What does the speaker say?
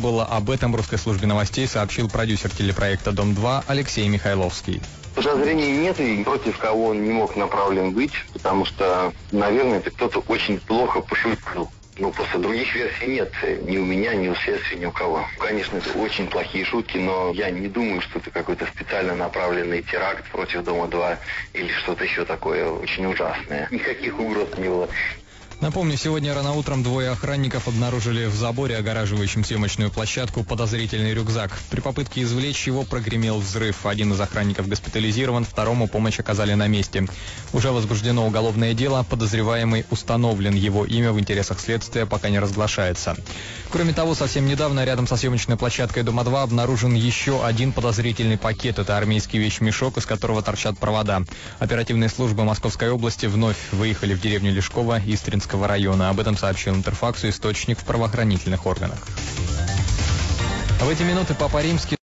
было. Об этом русской службе новостей сообщил продюсер телепроекта «Дом-2» Алексей Михайловский. Подозрений нет, и против кого он не мог направлен быть, потому что, наверное, это кто-то очень плохо пошутил. Просто других версий нет ни у меня, ни у следствия, ни у кого. Конечно, это очень плохие шутки, но я не думаю, что это какой-то специально направленный теракт против Дома-2 или что-то еще такое очень ужасное. Никаких угроз не было. Напомню, сегодня рано утром двое охранников обнаружили в заборе, огораживающем съемочную площадку, подозрительный рюкзак. При попытке извлечь его прогремел взрыв. Один из охранников госпитализирован, второму помощь оказали на месте. Уже возбуждено уголовное дело, подозреваемый установлен, его имя в интересах следствия пока не разглашается. Кроме того, совсем недавно рядом со съемочной площадкой Дома-2 обнаружен еще один подозрительный пакет. Это армейский вещмешок, из которого торчат провода. Оперативные службы Московской области вновь выехали в деревню Лешково Истринского района. Об этом сообщил Интерфаксу источник в правоохранительных органах. В эти минуты Папа Римский